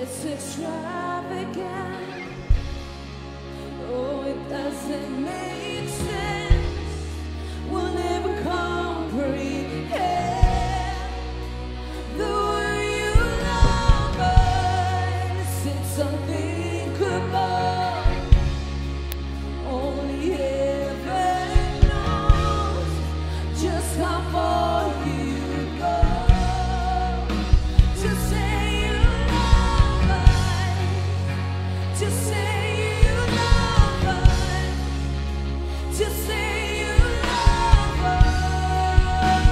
It's extravagant. Oh, it doesn't make sense. We'll never comprehend the way you love us. It's unthinkable. Only heaven knows just how far you go. To say you love us, to say you love us, to say you love us.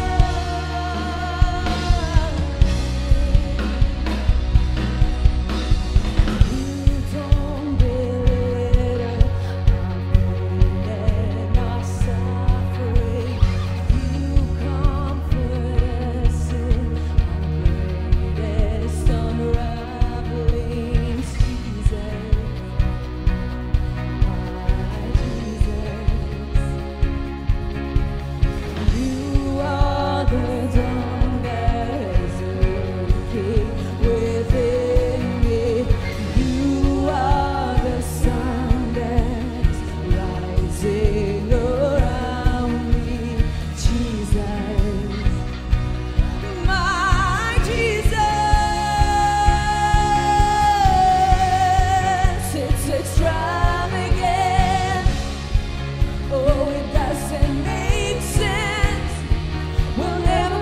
You don't belittle in our suffering. You comfort us in our greatest unravelings, Jesus, my Jesus. You are the dawn that is working within me. You are the sun that's rising around me, Jesus, my Jesus. It's extravagant. Oh, it doesn't make sense. We'll never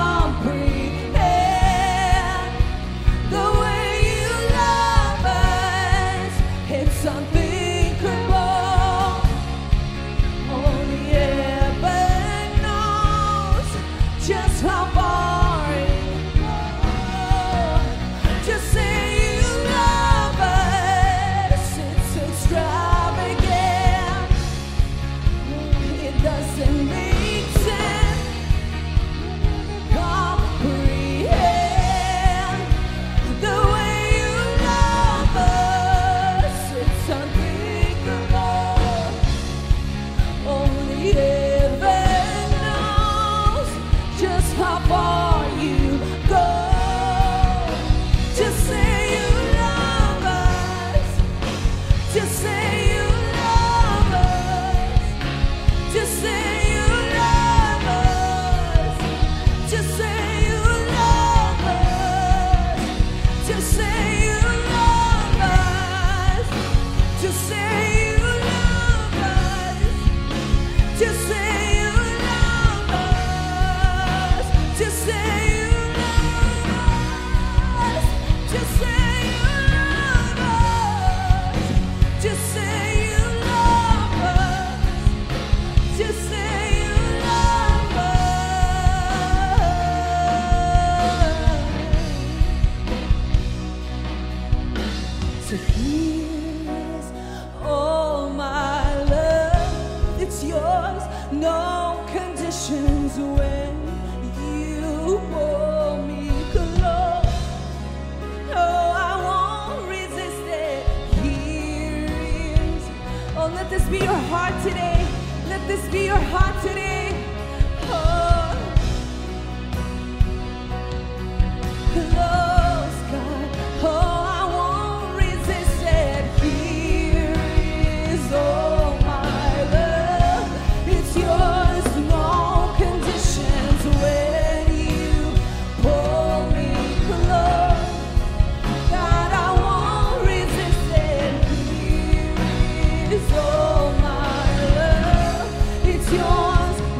comprehend the way you love us. It's unthinkable. Only heaven knows just how far it goes. Just say you love us. It's extravagant. It doesn't make sense. Comprehend the way you love us. It's unthinkable. Only heaven knows just how far you go. Just say you love us. Just say you love us. Just say you love us. Just say you love us. Just say you love us. Just say you love us. Just say you love us. Just say you love us. Just say you love us. Just say you love us. Just say you love us. So here is all my love. It's yours, no conditions when you pull me close. Oh, I won't resist it. Here is. Oh, let this be your heart today. Let this be your heart today. Oh, close, God. Oh, I won't resist it. Here is all my love. It's yours, no conditions when you pull me close. God, I won't resist it. Here is all my love. It's yours,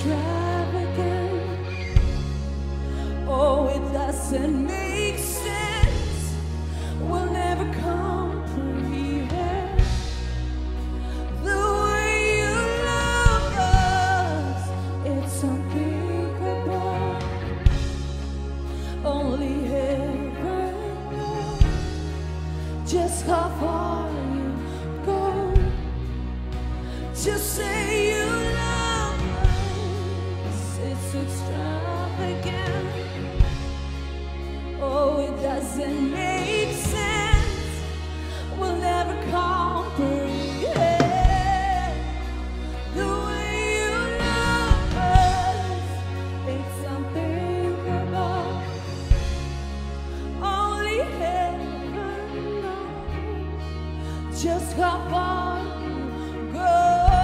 extravagant. Oh, it doesn't make sense. We'll never comprehend the way you love us. It's unthinkable. Only heaven knows just how far you go. Just say you love us. It's extravagant. Oh, it doesn't make sense. We'll never comprehend the way you love us. It's unthinkable. Only heaven knows just how far you go.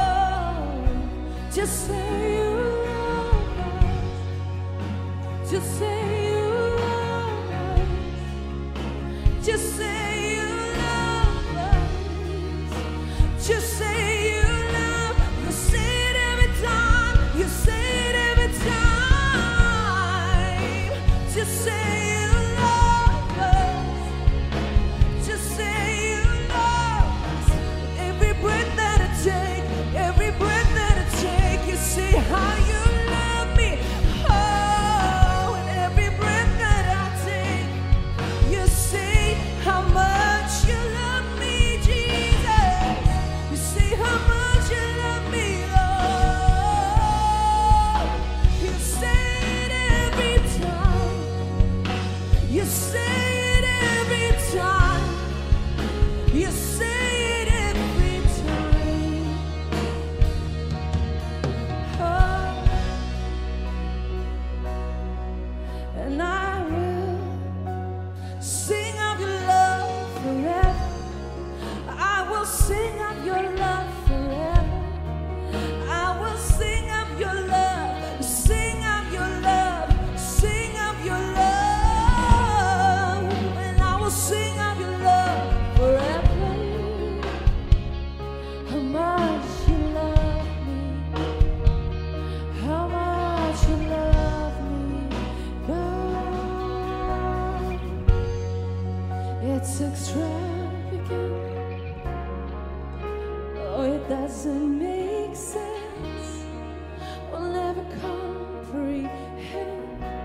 Just say you love us. Just say you love us. Just say you love us. Just say you love. You say it every time. You say it every time. Just say you love us. Just say you love us. Every breath that I take, every breath that I take, you say how you love me. Oh, and every breath that I take, you say how much you love me, Jesus. You say how much you love me, Lord. You say it every time. You say it every time. You say it every time. Oh, and I will sing of your love forever. I will sing of your love forever. I will sing of your love, sing of your love, sing of your love, and I will sing of your love forever. How much you love me, how much you love me, God. It's extravagant. Oh, it doesn't make sense. We'll never comprehend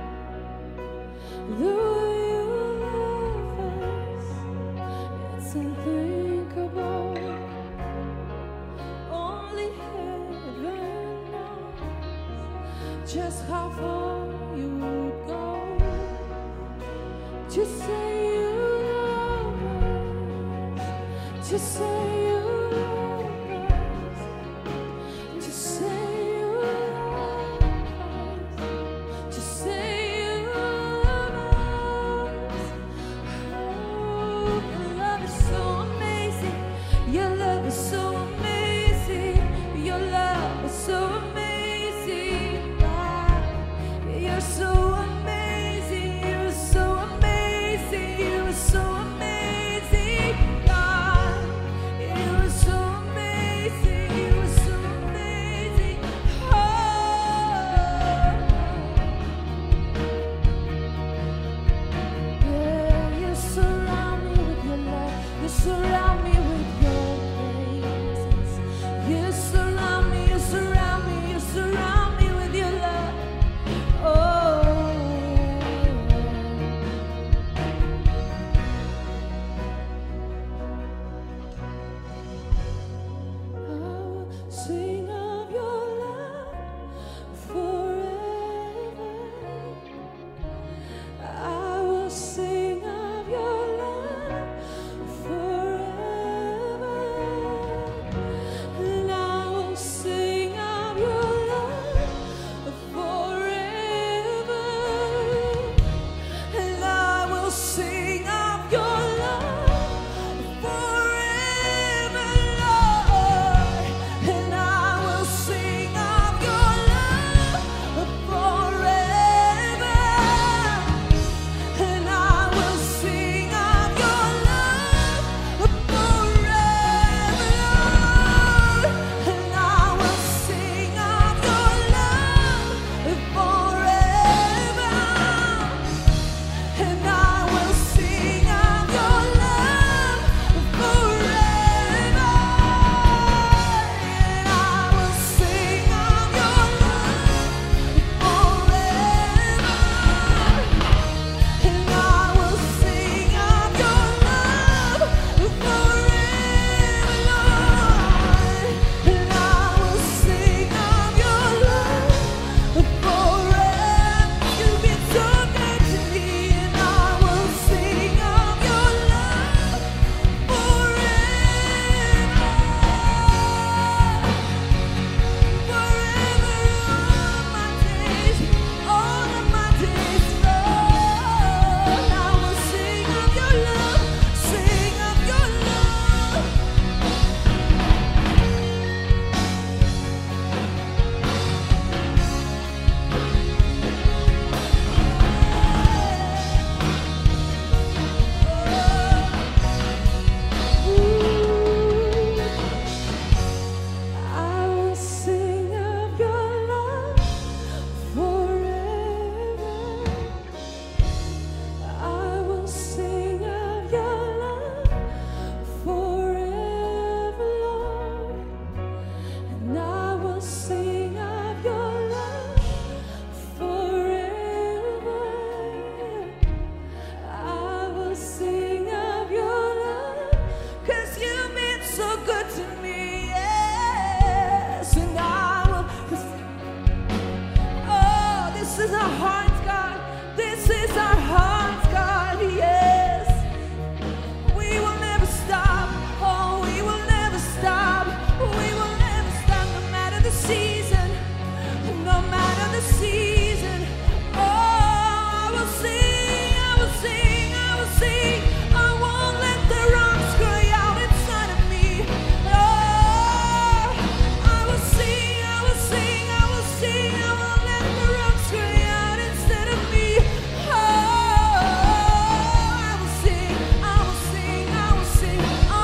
the way you love us. It's unthinkable. Only heaven knows just how far you would go. Just say you love us. Just say you love us. Just say you love us. Just say you love us. Oh, your love is so amazing. Your love is so amazing. Your love is so amazing. God, you're so amazing. You're so amazing. You're so amazing. God, you're the season, no matter the season. Oh, I will sing, I will sing, I will sing. I won't let the rocks cry out inside of me. Oh, I will sing, I will sing, I will sing. I won't let the rocks cry out instead of me. Oh, I will sing, I will sing, I will sing.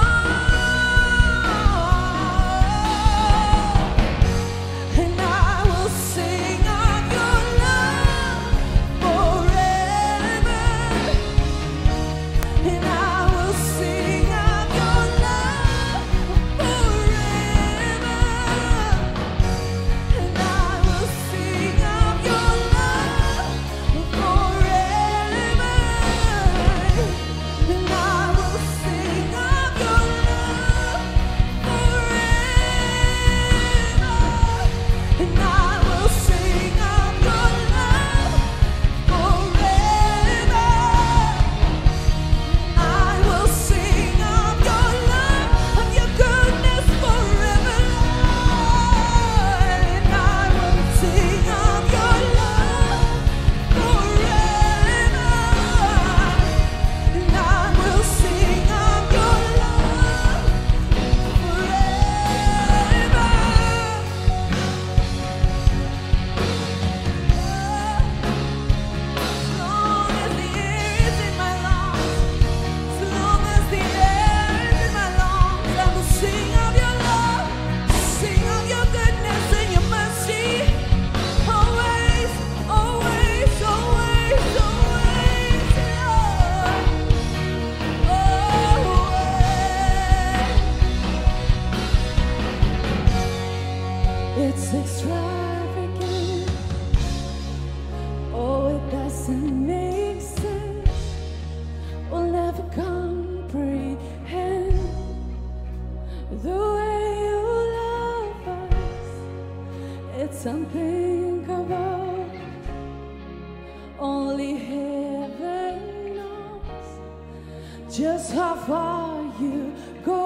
And I will sing of your love forever. And I will sing of your love forever. And I will sing of your love forever. And I will sing of your love forever. And I will sing of your love forever. I will sing of your love, of your goodness forever, Lord. And I will sing of your love forever. And I will sing of your love forever. As long as the air is in my lungs, as long as the air is in my lungs, I will sing of your love, sing of your goodness and your mercy. Always, always, always, always, Lord. Always. It's extravagant. Oh, it doesn't make sense. We'll never comprehend the way you love us. It's unthinkable. Only heaven knows just how far you go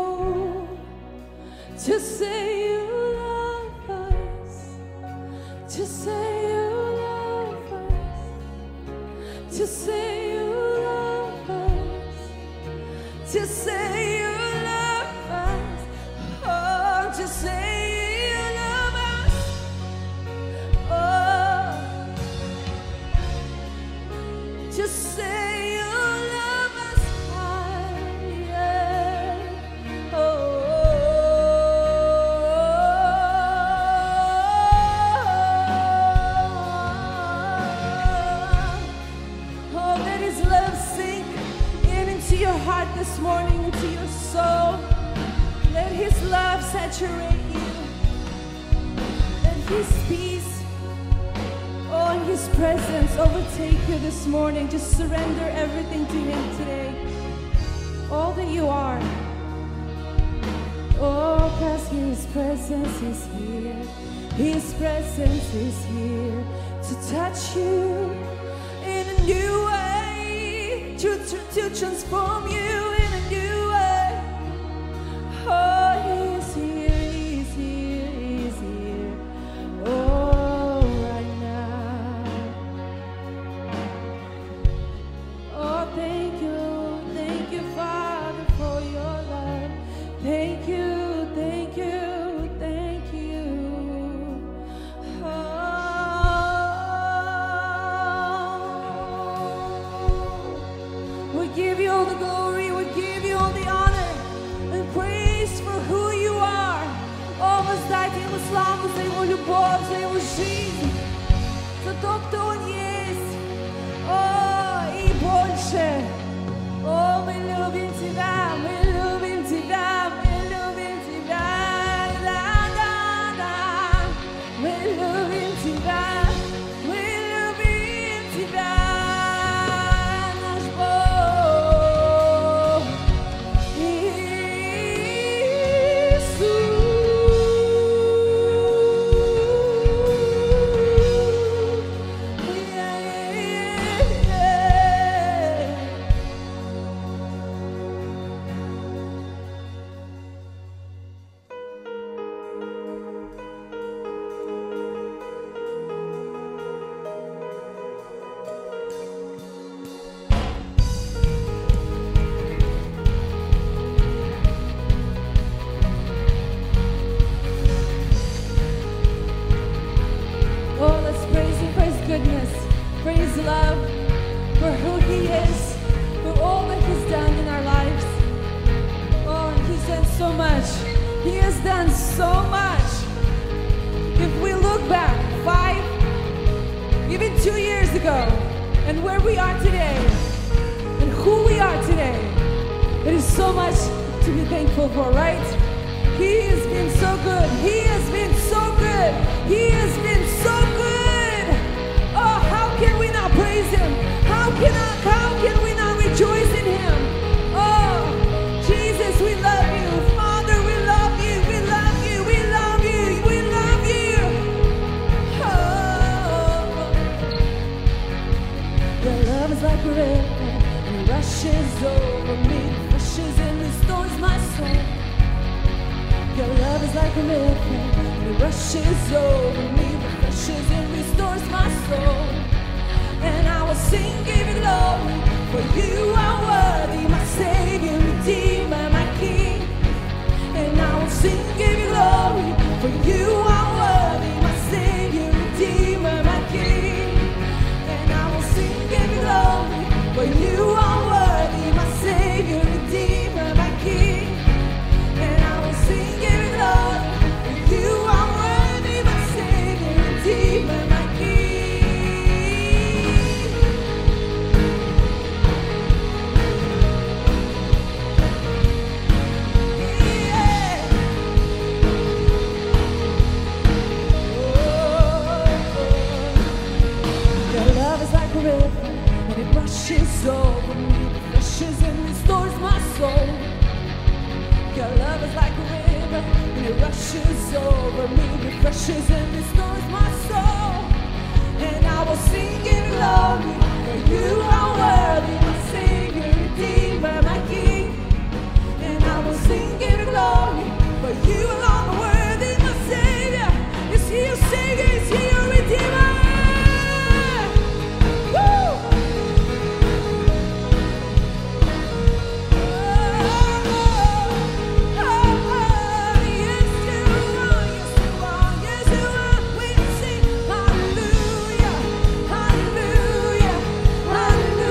to say you love us, to say you love us, to say you love us, to say you love us, oh, to say you love us, oh, just say you love us, yeah, oh, oh, let His love sink in into your heart this morning, into your soul. Let His love saturate you. Let His peace, oh, and His presence overtake you this morning. Just surrender everything to Him today. All that you are. Oh, cause His presence is here. His presence is here to touch you in a new way, to transform you in a new way. Oh, He's here, He's here, He's here. Oh, right now. Oh, thank you, Father, for your love. Thank you, thank you, thank you. Oh, we give you all the glory, we give you all the honor and praise for who you are. О, воздайте Ему славу за Его любовь, за Его жизнь, за то, кто Он есть. О, и больше. О, мы любим Тебя, мы любим Тебя, мы любим Тебя. Да, да, да. Мы любим Тебя, мы любим Тебя, наш Бог. Иисус. He has done so much. If we look back 5, even 2 years ago, and where we are today, and who we are today, it is so much to be thankful for, right? He has been so good. He has been so good. He has been so good. Oh, how can we not praise Him? How can we not rejoice in Him? Oh, Jesus, we love you. Father, we love you. We love you. We love you. We love you. Oh, your love is like a river, and it rushes over me, rushes and restores my soul. Your love is like a river, and it rushes over me, refreshes and restores my soul. And I will sing, give you glory, for you are worthy, my Savior, Redeemer, my King. And I will sing, give you glory, for you are worthy, my Savior, Redeemer, my King. And I will sing, give you glory, for you are worthy, my Savior, Redeemer, my King. And I will sing, give you glory, for you are worthy, my Savior, Redeemer, my King. Your love is like a river, and it rushes over me, refreshes and restores my soul. Your love is like a river, and it rushes over me, refreshes and restores my soul. And I will sing in glory, for you are worthy, my Savior, Redeemer, my King. And I will sing in glory, for you alone are worthy, my Savior. Is He your Savior? Is He your Redeemer? Hallelujah, hallelujah, hallelujah.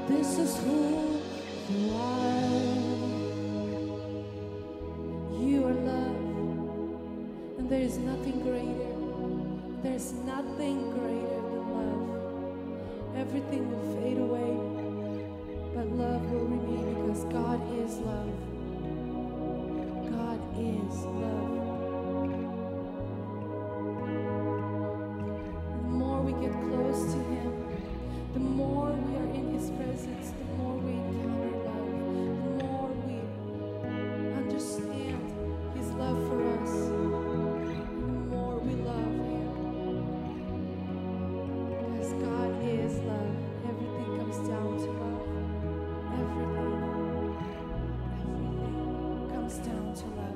This is who you are. You are love, and there is nothing greater. There's nothing greater than love. Everything will fade away, but love will remain because God is love. God is love. The more we get close to Him, the more we are in His presence, the more we encounter love, the more we understand His love for us, and the more we love Him. Because God is love. Everything comes down to love. Everything comes down to love.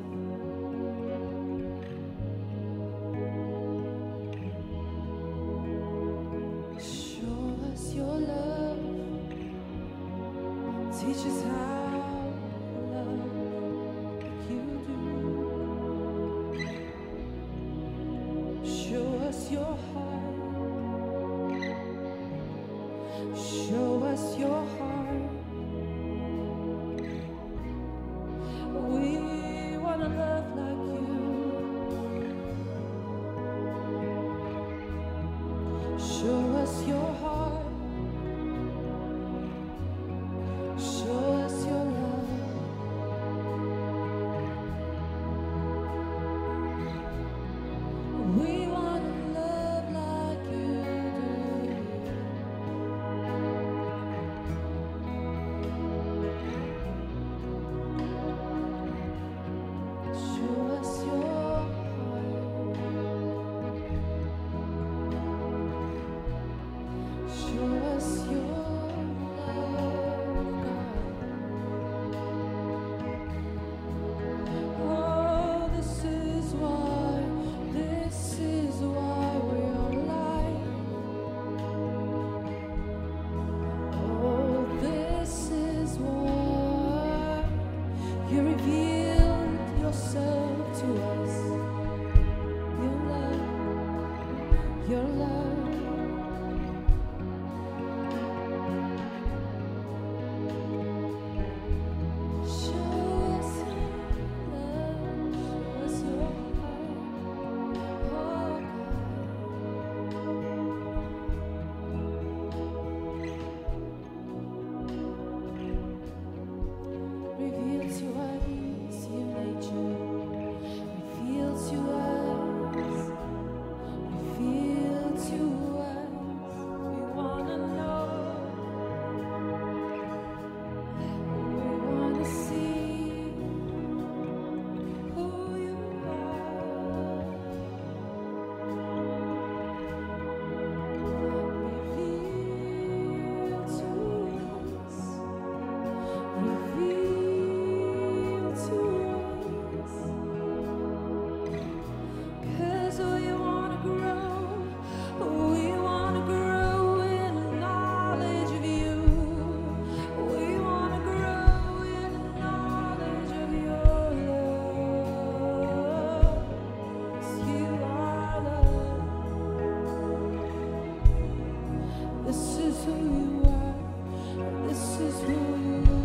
Show us your love. Teach us how to love like you do. Show us your heart. Show us your heart. We want to love like you. Show us your heart. Show us your love. We want to love like you do. Show us your heart. Show us your love, God. Oh, this is why we are alive. Oh, this is why you revealed yourself to us. Your love, your love. Show us your love, show us your heart, oh God. Reveal to us your nature. Reveal to us. Reveal to us. We wanna know. We wanna see who you are. Reveal to us. Reveal to us. 'Cause we wanna grow. We wanna grow in knowledge of you. We wanna grow in knowledge of your love. 'Cause you are love. This is who you are. This is who you are.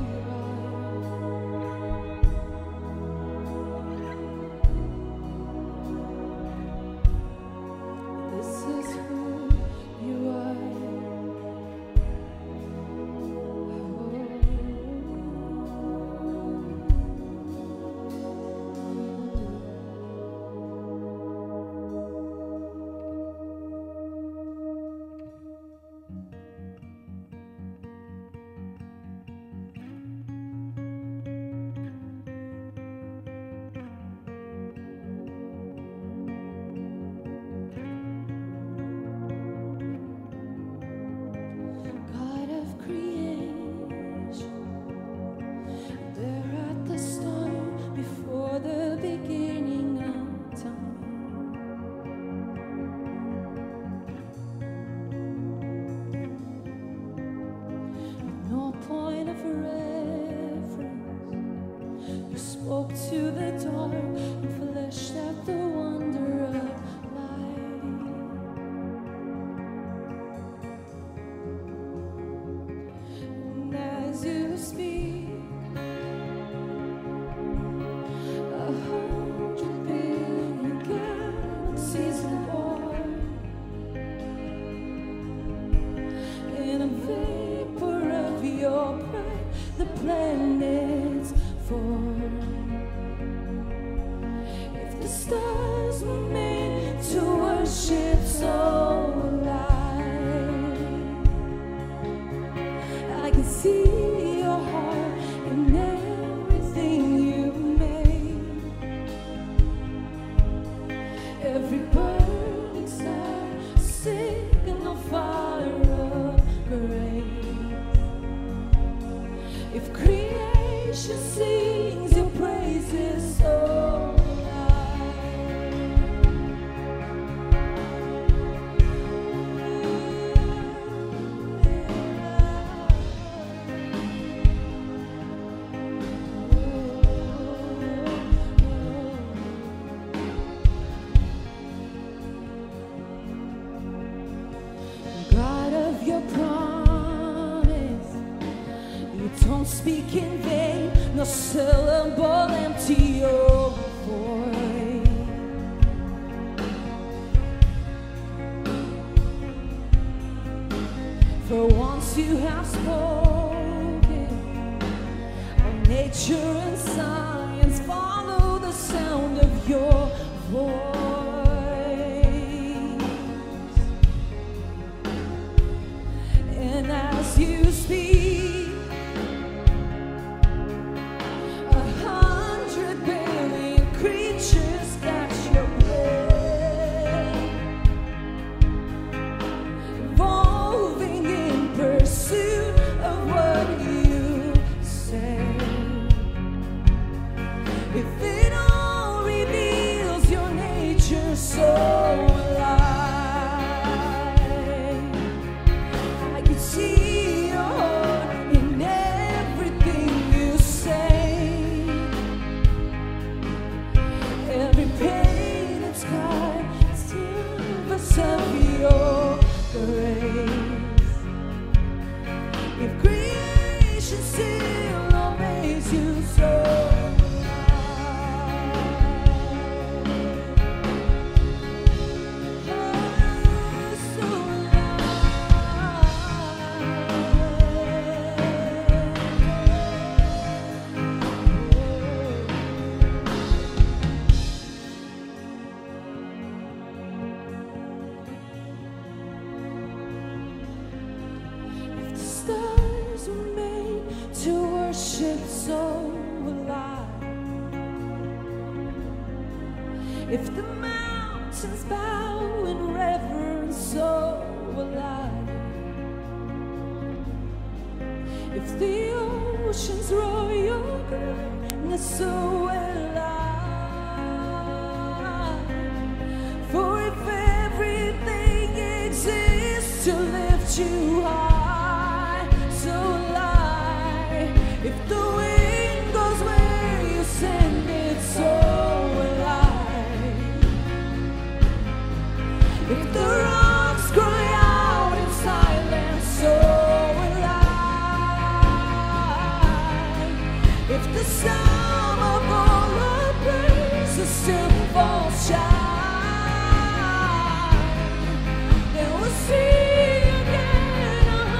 This is who you are. God of creation, there at the start, before the beginning of time. With no point of reference, you spoke to the dark and fleshed out the wonder of light. can see your heart in everything you made. Every burning star, signal fire of grace. If creation sings your praises so God of your promise, you don't speak in vain, no syllable empty your voice. For once you have spoken, all nature and science follow the sound of your voice. And as you speak, 100 billion creatures catch your breath, evolving in pursuit of what you say. If it all reveals your nature so see your heart in everything you say. Every painted sky is canvas of your grace. If creation still obeys you so stars were made to worship, so alive. If the mountains bow in reverence, so alive. If the oceans roar your greatness, so alive. For if everything exists to lift you high, so alive. If the wind goes where you send it, so alive. If the rocks cry out in silence, so alive. If the sum of all our praises still falls short, then we'll see again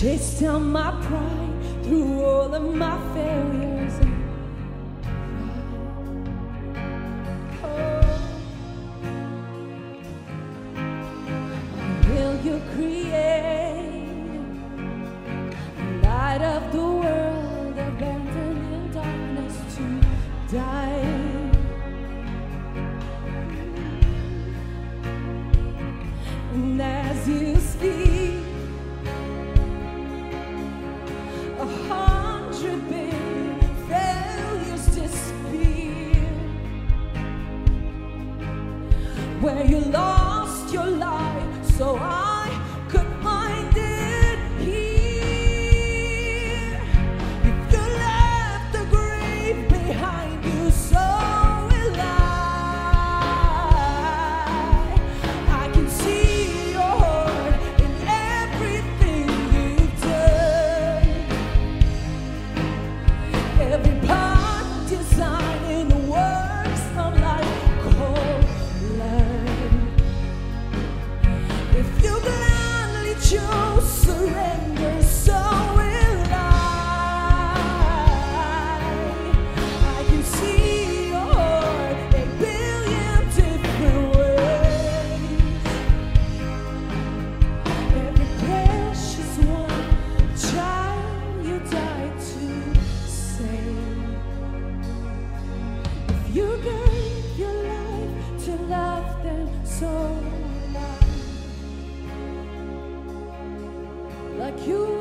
chased down my pride through all of my failures and pride. Oh, will you create the light of the world, abandoned in darkness to die? And as you speak, 100 billion failures disappear. Where you lost your life, so I could find it here. If you left the grave behind you, so will I can see your heart in everything you've done. Every part designing the works of life called love. If you blindly chose surrender, so will I can see your heart a billion different ways. Every precious one, child you died to save. If you gave your life to love them, so will I. Like you